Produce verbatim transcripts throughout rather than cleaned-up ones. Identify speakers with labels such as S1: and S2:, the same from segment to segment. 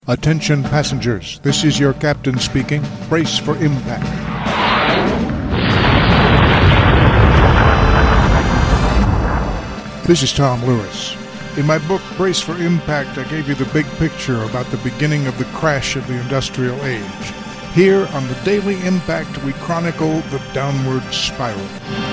S1: Attention passengers, this is your captain speaking. Brace for impact. This is Tom Lewis. In my book, Brace for Impact, I gave you the big picture about the beginning of the crash of the industrial age. Here on the Daily Impact, we chronicle the downward spiral.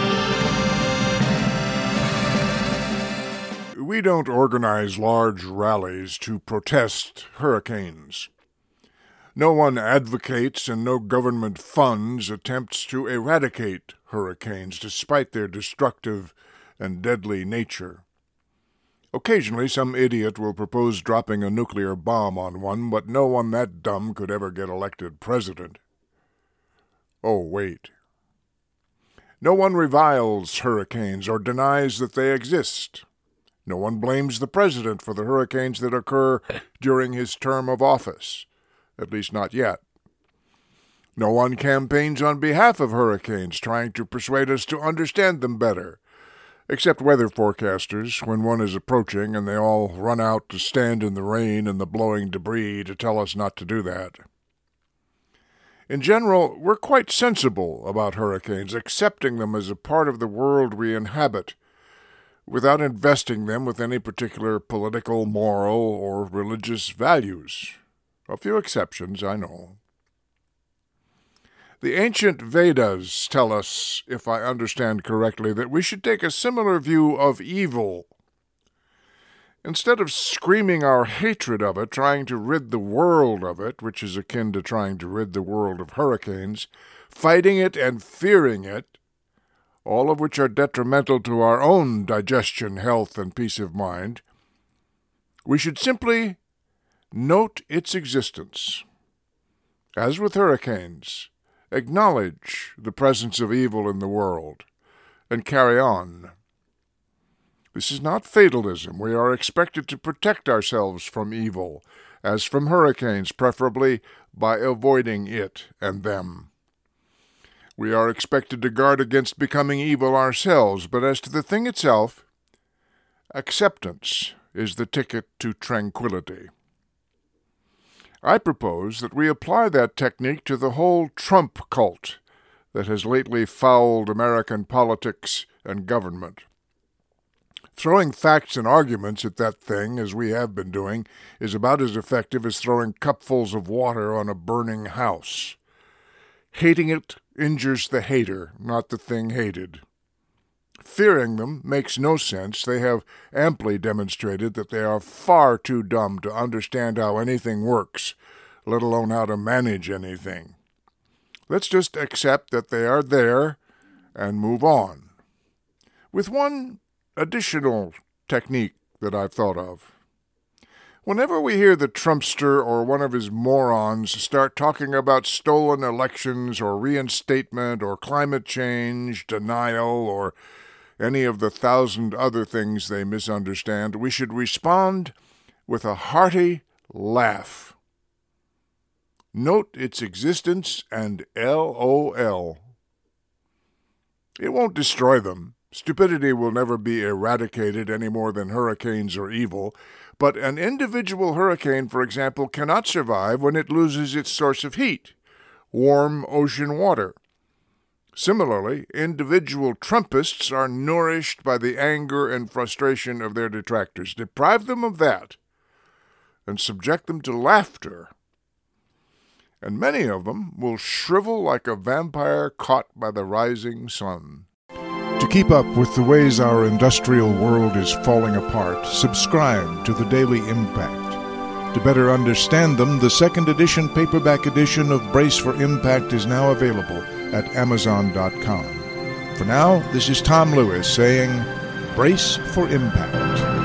S1: We don't organize large rallies to protest hurricanes. No one advocates and no government funds attempts to eradicate hurricanes despite their destructive and deadly nature. Occasionally some idiot will propose dropping a nuclear bomb on one, but no one that dumb could ever get elected president. Oh, wait. No one reviles hurricanes or denies that they exist. No one blames the president for the hurricanes that occur during his term of office, at least not yet. No one campaigns on behalf of hurricanes, trying to persuade us to understand them better, except weather forecasters when one is approaching and they all run out to stand in the rain and the blowing debris to tell us not to do that. In general, we're quite sensible about hurricanes, accepting them as a part of the world we inhabit, without investing them with any particular political, moral, or religious values. A few exceptions, I know. The ancient Vedas tell us, if I understand correctly, that we should take a similar view of evil. Instead of screaming our hatred of it, trying to rid the world of it, which is akin to trying to rid the world of hurricanes, fighting it and fearing it, all of which are detrimental to our own digestion, health, and peace of mind, we should simply note its existence. As with hurricanes, acknowledge the presence of evil in the world, and carry on. This is not fatalism. We are expected to protect ourselves from evil, as from hurricanes, preferably by avoiding it and them. We are expected to guard against becoming evil ourselves, but as to the thing itself, acceptance is the ticket to tranquility. I propose that we apply that technique to the whole Trump cult that has lately fouled American politics and government. Throwing facts and arguments at that thing, as we have been doing, is about as effective as throwing cupfuls of water on a burning house. Hating it injures the hater, not the thing hated. Fearing them makes no sense. They have amply demonstrated that they are far too dumb to understand how anything works, let alone how to manage anything. Let's just accept that they are there and move on. With one additional technique that I've thought of. Whenever we hear the Trumpster or one of his morons start talking about stolen elections or reinstatement or climate change, denial, or any of the thousand other things they misunderstand, we should respond with a hearty laugh. Note its existence and LOL. It won't destroy them. Stupidity will never be eradicated any more than hurricanes are evil, but an individual hurricane, for example, cannot survive when it loses its source of heat, warm ocean water. Similarly, individual Trumpists are nourished by the anger and frustration of their detractors. Deprive them of that, and subject them to laughter, and many of them will shrivel like a vampire caught by the rising sun. To keep up with the ways our industrial world is falling apart, subscribe to the Daily Impact. To better understand them, the second edition paperback edition of Brace for Impact is now available at amazon dot com. For now, this is Tom Lewis saying, Brace for Impact.